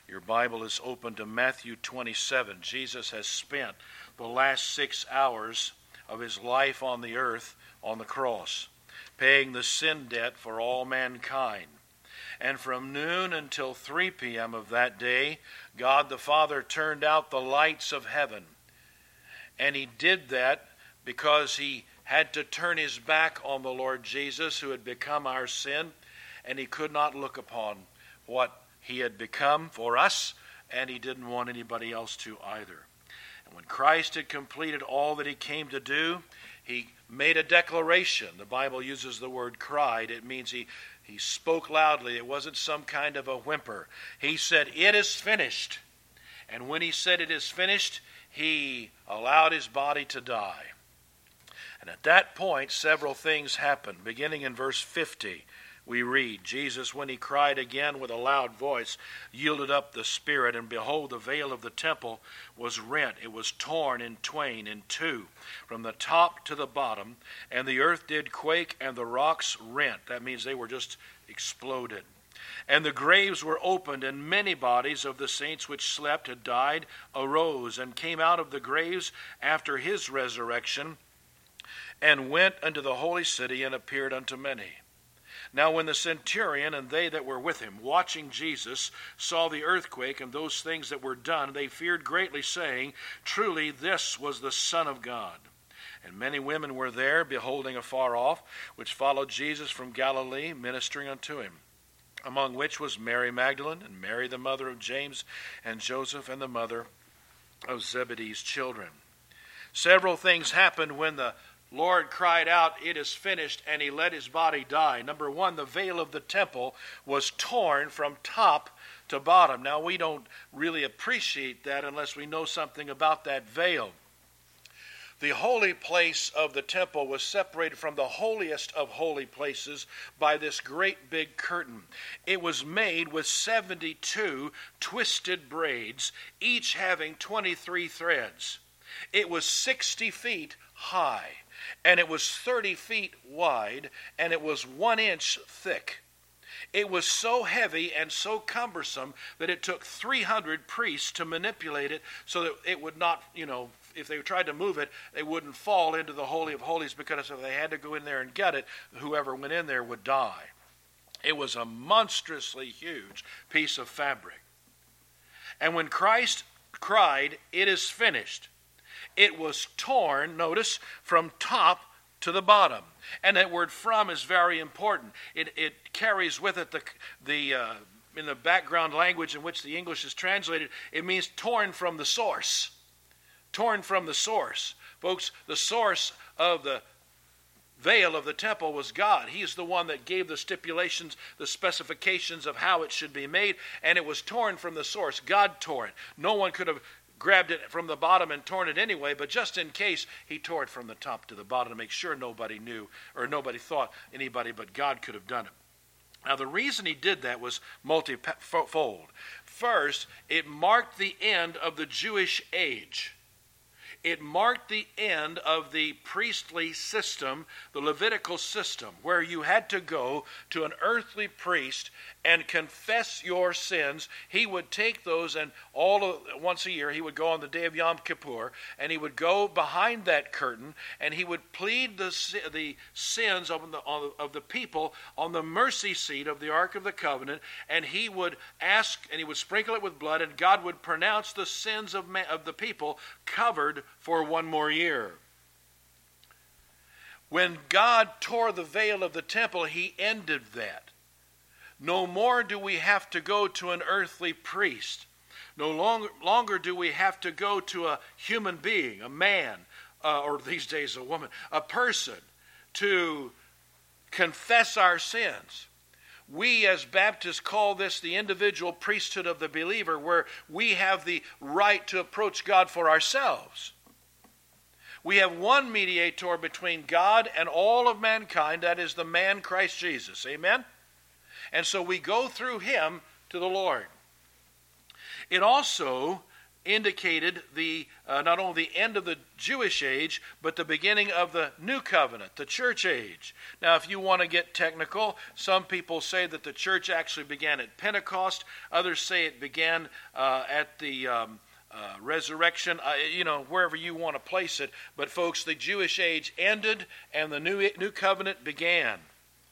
Your Bible is open to Matthew 27. Jesus has spent the last 6 hours of his life on the earth on the cross, paying the sin debt for all mankind. And from noon until 3 p.m. of that day, God the Father turned out the lights of heaven. And he did that because he had to turn his back on the Lord Jesus, who had become our sin, and he could not look upon what he had become for us, and he didn't want anybody else to either. And when Christ had completed all that he came to do, he made a declaration. The Bible uses the word cried. It means he spoke loudly. It wasn't some kind of a whimper. He said, "It is finished." And when he said it is finished, he allowed his body to die. And at that point, several things happened. Beginning in verse 50, we read, Jesus, when he cried again with a loud voice, yielded up the spirit, and behold, the veil of the temple was rent. It was torn in twain, in two, from the top to the bottom, and the earth did quake, and the rocks rent. That means they were just exploded. And the graves were opened, and many bodies of the saints which slept had died arose, and came out of the graves after his resurrection, and went unto the holy city, and appeared unto many. Now when the centurion and they that were with him, watching Jesus, saw the earthquake and those things that were done, they feared greatly, saying, Truly this was the Son of God. And many women were there, beholding afar off, which followed Jesus from Galilee, ministering unto him, among which was Mary Magdalene, and Mary the mother of James and Joseph, and the mother of Zebedee's children. Several things happened when the Lord cried out, "It is finished," and he let his body die. Number one, the veil of the temple was torn from top to bottom. Now, we don't really appreciate that unless we know something about that veil. The holy place of the temple was separated from the holiest of holy places by this great big curtain. It was made with 72 twisted braids, each having 23 threads. It was 60 feet high, and it was 30 feet wide, and it was 1 inch thick. It was so heavy and so cumbersome that it took 300 priests to manipulate it so that it would not, if they tried to move it, they wouldn't fall into the Holy of Holies, because if they had to go in there and get it, whoever went in there would die. It was a monstrously huge piece of fabric. And when Christ cried, "It is finished," it was torn, notice, from top to the bottom. And that word "from" is very important. It carries with it in the background language in which the English is translated, it means torn from the source. Torn from the source. Folks, the source of the veil of the temple was God. He is the one that gave the stipulations, the specifications of how it should be made, and it was torn from the source. God tore it. No one could have grabbed it from the bottom and torn it anyway, but just in case, he tore it from the top to the bottom to make sure nobody knew, or nobody thought anybody but God could have done it. Now, the reason he did that was multifold. First, it marked the end of the Jewish age. It marked the end of the priestly system, the Levitical system, where you had to go to an earthly priest and confess your sins. He would take those, and once a year he would go on the day of Yom Kippur, and he would go behind that curtain, and he would plead the sins of the people on the mercy seat of the Ark of the Covenant, and he would ask, and he would sprinkle it with blood, and God would pronounce the sins of the people covered for 1 more year. When God tore the veil of the temple, he ended that. No more do we have to go to an earthly priest. No longer do we have to go to a human being, a man, or these days a woman, a person, to confess our sins. We as Baptists call this the individual priesthood of the believer, where we have the right to approach God for ourselves. We have one mediator between God and all of mankind, that is the man Christ Jesus. Amen? And so we go through him to the Lord. It also indicated not only the end of the Jewish age, but the beginning of the new covenant, the church age. Now, if you want to get technical, some people say that the church actually began at Pentecost. Others say it began at the resurrection, wherever you want to place it. But folks, the Jewish age ended and the new covenant began.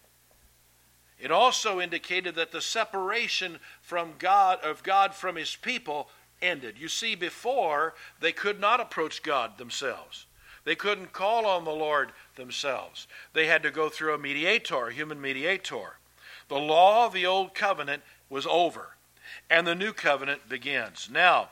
It also indicated that the separation of God from his people ended. You see, before, they could not approach God themselves. They couldn't call on the Lord themselves. They had to go through a mediator, a human mediator. The law of the old covenant was over, and the new covenant begins. Now,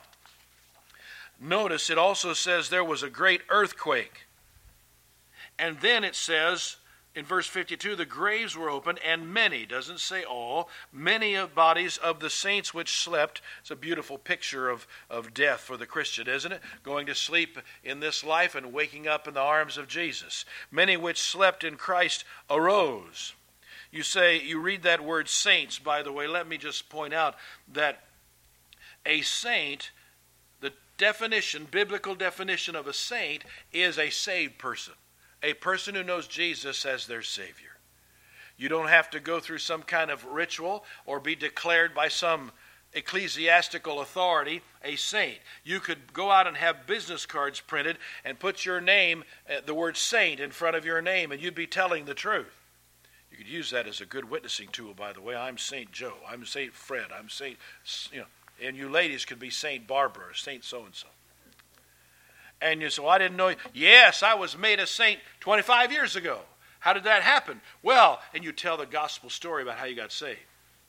notice it also says there was a great earthquake. And then it says, in verse 52, the graves were opened, and many, doesn't say all, many of bodies of the saints which slept. It's a beautiful picture of death for the Christian, isn't it? Going to sleep in this life and waking up in the arms of Jesus. Many which slept in Christ arose. You read that word saints, by the way. Let me just point out that a saint, the biblical definition of a saint, is a saved person. A person who knows Jesus as their Savior. You don't have to go through some kind of ritual or be declared by some ecclesiastical authority a saint. You could go out and have business cards printed and put your name, the word saint, in front of your name, and you'd be telling the truth. You could use that as a good witnessing tool, by the way. I'm Saint Joe. I'm Saint Fred. I'm Saint, and you ladies could be Saint Barbara or Saint so-and-so. And you say, well, I didn't know. Yes, I was made a saint 25 years ago. How did that happen? Well, and you tell the gospel story about how you got saved.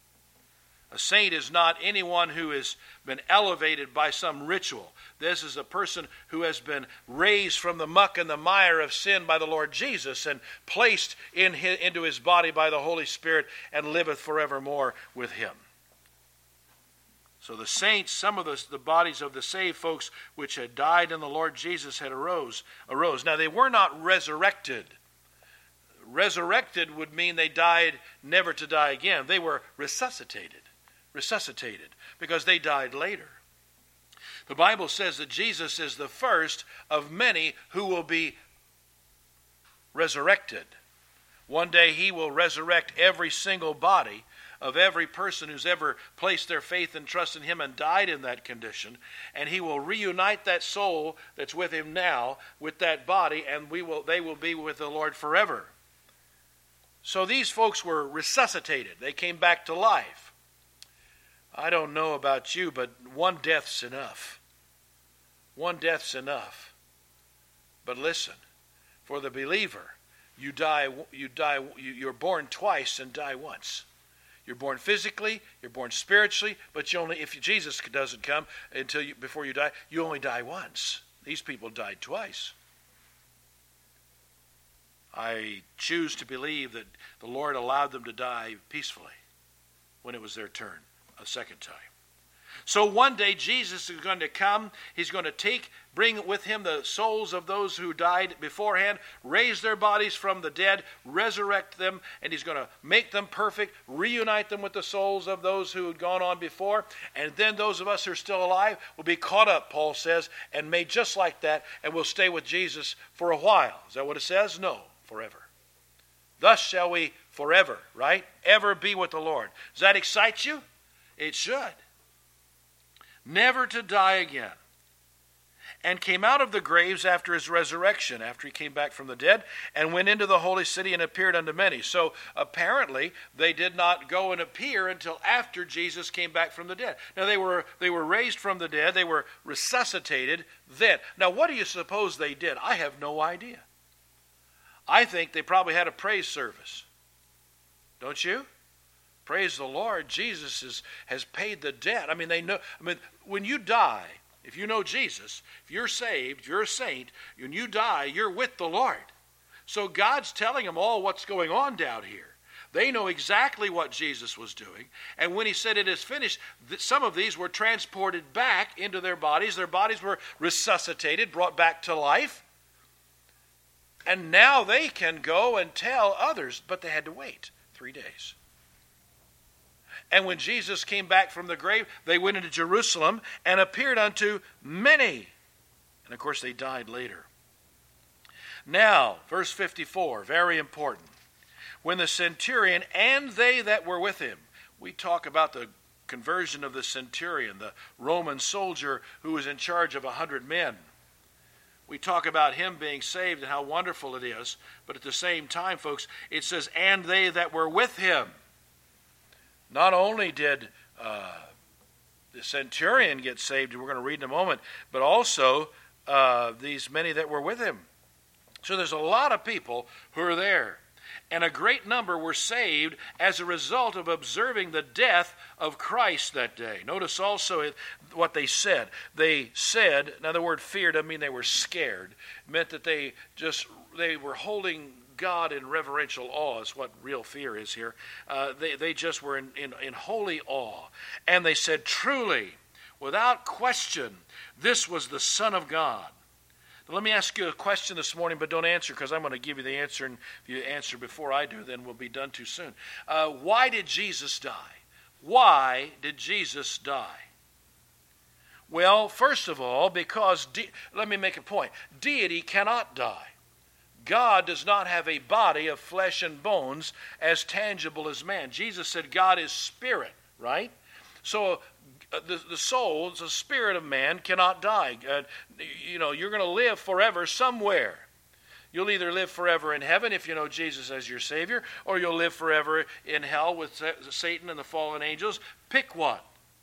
A saint is not anyone who has been elevated by some ritual. This is a person who has been raised from the muck and the mire of sin by the Lord Jesus and placed into his body by the Holy Spirit and liveth forevermore with him. So the saints, some of the bodies of the saved folks which had died in the Lord Jesus had arose. Now they were not resurrected. Resurrected would mean they died never to die again. They were resuscitated because they died later. The Bible says that Jesus is the first of many who will be resurrected. One day he will resurrect every single body of every person who's ever placed their faith and trust in him and died in that condition, and he will reunite that soul that's with him now with that body, and they will be with the Lord forever. So these folks were resuscitated. They came back to life. I don't know about you, but one death's enough. One death's enough. But listen, for the believer, you're born twice and die once. You're born physically, you're born spiritually, but if Jesus doesn't come before you die, you only die once. These people died twice. I choose to believe that the Lord allowed them to die peacefully when it was their turn a second time. So one day Jesus is going to come. He's going to bring with him the souls of those who died beforehand, raise their bodies from the dead, resurrect them, and he's going to make them perfect, reunite them with the souls of those who had gone on before, and then those of us who are still alive will be caught up, Paul says, and made just like that, and will stay with Jesus for a while. Is that what it says? No, forever. Thus shall we forever, right? Ever be with the Lord. Does that excite you? It should. Never to die again. And came out of the graves after his resurrection, after he came back from the dead, and went into the holy city and appeared unto many. So apparently they did not go and appear until after Jesus came back from the dead. Now they were raised from the dead, they were resuscitated then. Now what do you suppose they did? I have no idea. I think they probably had a praise service. Don't you? Praise the Lord, Jesus has paid the debt. When you die, if you know Jesus, if you're saved, you're a saint, when you die, you're with the Lord. So God's telling them all what's going on down here. They know exactly what Jesus was doing. And when he said it is finished, some of these were transported back into their bodies. Their bodies were resuscitated, brought back to life. And now they can go and tell others, but they had to wait 3 days. And when Jesus came back from the grave, they went into Jerusalem and appeared unto many. And of course, they died later. Now, verse 54, very important. When the centurion and they that were with him, we talk about the conversion of the centurion, the Roman soldier who was in charge of 100 men. We talk about him being saved and how wonderful it is. But at the same time, folks, it says, and they that were with him. Not only did the centurion get saved, we're going to read in a moment, but also these many that were with him. So there's a lot of people who are there. And a great number were saved as a result of observing the death of Christ that day. Notice also what they said. They said, now the word fear doesn't mean they were scared. It meant that they were holding God in reverential awe is what real fear is here. They just were in holy awe. And they said, truly, without question, this was the Son of God. Now, let me ask you a question this morning, but don't answer because I'm going to give you the answer. And if you answer before I do, then we'll be done too soon. Why did Jesus die? Why did Jesus die? Well, first of all, because, let me make a point. Deity cannot die. God does not have a body of flesh and bones as tangible as man. Jesus said God is spirit, right? So the soul, the spirit of man cannot die. You're going to live forever somewhere. You'll either live forever in heaven if you know Jesus as your Savior, or you'll live forever in hell with Satan and the fallen angels. Pick one.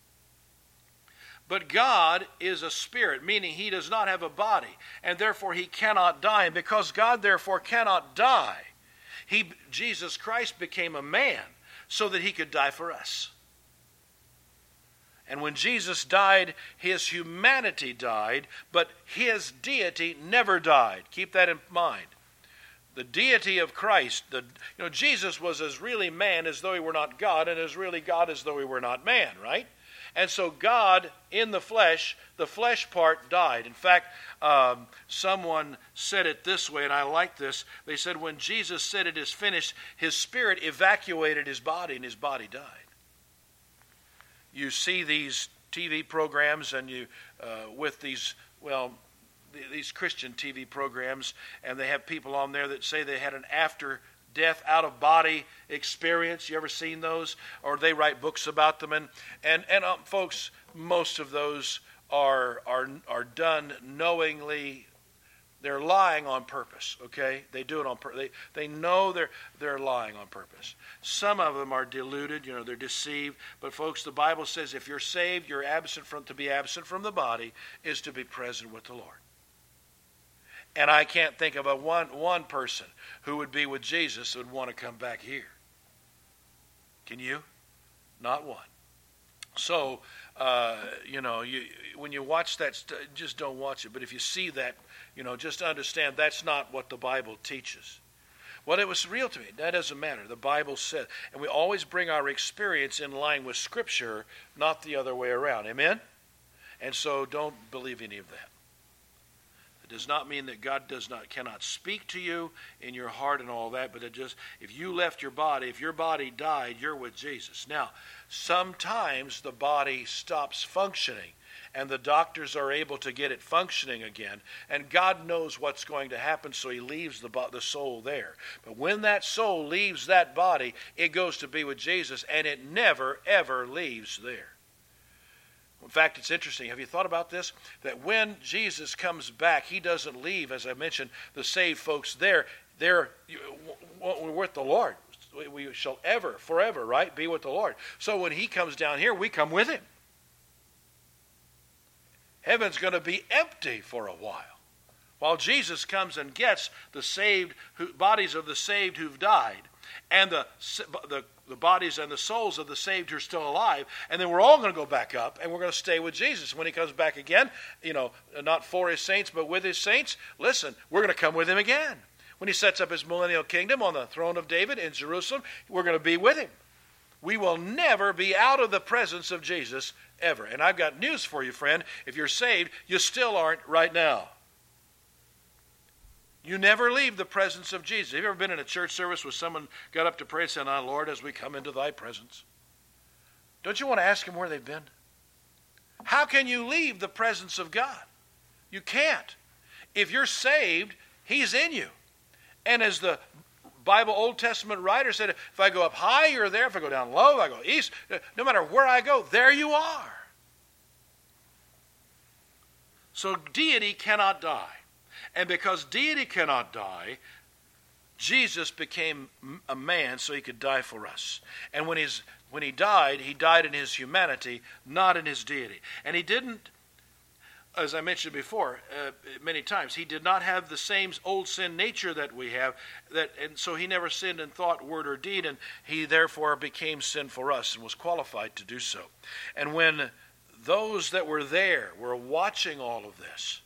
But God is a spirit, meaning he does not have a body, and therefore he cannot die. And because God therefore cannot die, Jesus Christ became a man so that he could die for us. And when Jesus died, his humanity died, but his deity never died. Keep that in mind. The deity of Christ, Jesus was as really man as though he were not God, and as really God as though he were not man, right? And so God in the flesh part died. In fact, someone said it this way, and I like this. They said when Jesus said it is finished, his spirit evacuated his body, and his body died. You see these TV programs, and with these Christian TV programs, and they have people on there that say they had an after-death, out-of-body experience. You ever seen those? Or they write books about them, and folks, most of those are done knowingly. They're lying on purpose, okay? They do it on purpose. They know they're lying on purpose. Some of them are deluded, they're deceived. But folks, the Bible says if you're saved, to be absent from the body is to be present with the Lord. And I can't think of one person who would be with Jesus who would want to come back here. Can you? Not one. So, when you watch that, just don't watch it. But if you see that, just understand that's not what the Bible teaches. Well, it was real to me. That doesn't matter. The Bible said. And we always bring our experience in line with Scripture, not the other way around. Amen? And so don't believe any of that. It does not mean that God cannot speak to you in your heart and all that, but if you left your body, if your body died, you're with Jesus. Now, sometimes the body stops functioning, and the doctors are able to get it functioning again, and God knows what's going to happen, so he leaves the soul there. But when that soul leaves that body, it goes to be with Jesus, and it never, ever leaves there. In fact, it's interesting. Have you thought about this? That when Jesus comes back, he doesn't leave, as I mentioned, the saved folks there. We're with the Lord. We shall forever, right, be with the Lord. So when he comes down here, we come with him. Heaven's going to be empty for a while Jesus comes and gets the saved bodies of the saved who've died, and the bodies and the souls of the saved who are still alive, and then we're all going to go back up, and we're going to stay with Jesus. When he comes back again, not for his saints, but with his saints, listen, we're going to come with him again. When he sets up his millennial kingdom on the throne of David in Jerusalem, we're going to be with him. We will never be out of the presence of Jesus, ever. And I've got news for you, friend. If you're saved, you still aren't right now. You never leave the presence of Jesus. Have you ever been in a church service where someone got up to pray and said, "Lord, as we come into thy presence"? Don't you want to ask them where they've been? How can you leave the presence of God? You can't. If you're saved, He's in you. And as the Bible Old Testament writer said, if I go up high, you're there. If I go down low, if I go east, no matter where I go, there you are. So deity cannot die. And because deity cannot die, Jesus became a man so He could die for us. And when He died in His humanity, not in His deity. And He didn't, as I mentioned before many times, He did not have the same old sin nature that we have, and so He never sinned in thought, word, or deed, and He therefore became sin for us and was qualified to do so. And when those that were there were watching all of this,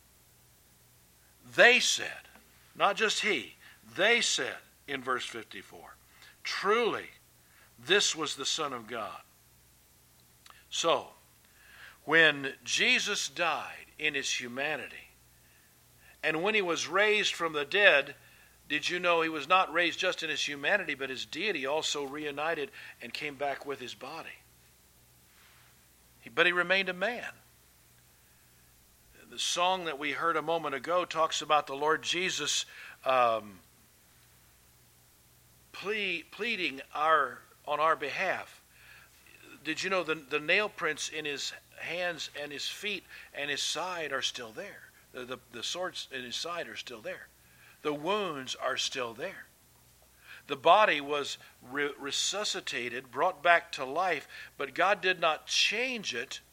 they said, not just He, they said in verse 54, truly, this was the Son of God. So, when Jesus died in His humanity, and when He was raised from the dead, did you know He was not raised just in His humanity, but His deity also reunited and came back with His body. But He remained a man. The song that we heard a moment ago talks about the Lord Jesus pleading on our behalf. Did you know the nail prints in His hands and His feet and His side are still there? The swords in His side are still there. The wounds are still there. The body was resuscitated, brought back to life, but God did not change it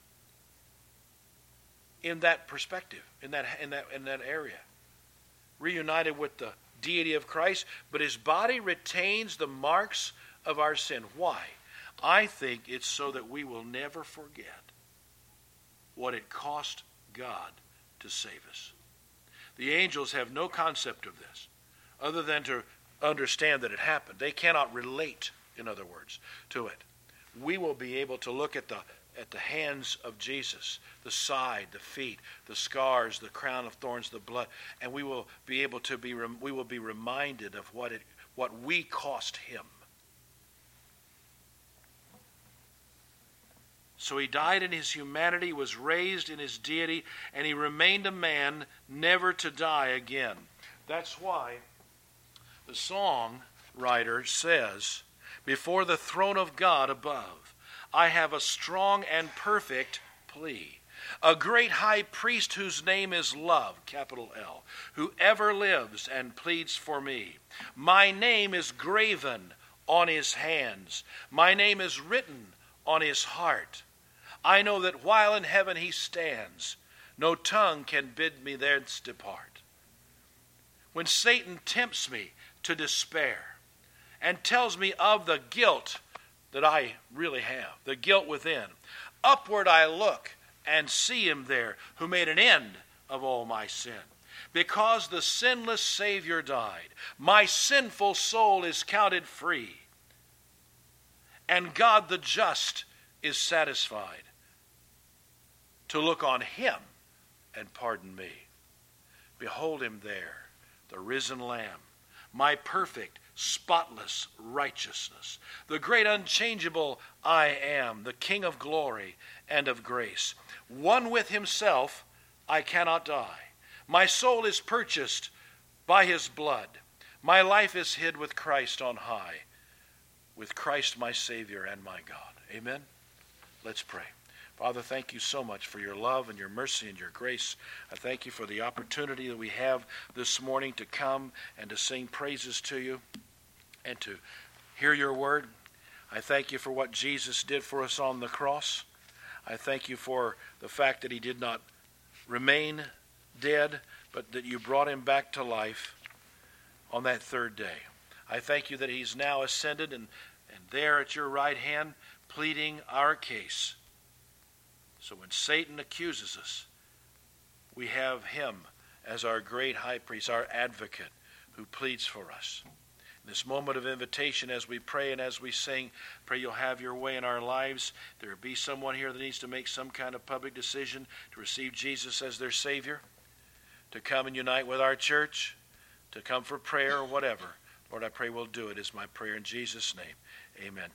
in that perspective, in that area. Reunited with the deity of Christ, but His body retains the marks of our sin. Why? I think it's so that we will never forget what it cost God to save us. The angels have no concept of this other than to understand that it happened. They cannot relate, in other words, to it. We will be able to look at the hands of Jesus, the side, the feet, the scars, the crown of thorns, the blood, and we will be able to be reminded of what we cost Him. So He died in His humanity, was raised in His deity, and He remained a man, never to die again. That's why the songwriter says, before the throne of God above, I have a strong and perfect plea. A great high priest whose name is love, capital L, who ever lives and pleads for me. My name is graven on His hands. My name is written on His heart. I know that while in heaven He stands, no tongue can bid me thence depart. When Satan tempts me to despair and tells me of the guilt that I really have, the guilt within, upward I look and see Him there who made an end of all my sin. Because the sinless Savior died, my sinful soul is counted free, and God the just is satisfied to look on Him and pardon me. Behold Him there, the risen Lamb, my perfect, spotless righteousness, the great unchangeable I am, the King of glory and of grace. One with Himself, I cannot die. My soul is purchased by His blood. My life is hid with Christ on high, with Christ my Savior and my God. Amen? Let's pray. Father, thank You so much for Your love and Your mercy and Your grace. I thank You for the opportunity that we have this morning to come and to sing praises to You and to hear Your word. I thank You for what Jesus did for us on the cross. I thank You for the fact that He did not remain dead, but that You brought Him back to life on that third day. I thank You that He's now ascended and there at Your right hand pleading our case. So when Satan accuses us, we have Him as our great high priest, our advocate, who pleads for us. In this moment of invitation, as we pray and as we sing, pray You'll have Your way in our lives. There be someone here that needs to make some kind of public decision to receive Jesus as their Savior, to come and unite with our church, to come for prayer or whatever. Lord, I pray we'll do it, is my prayer in Jesus' name. Amen.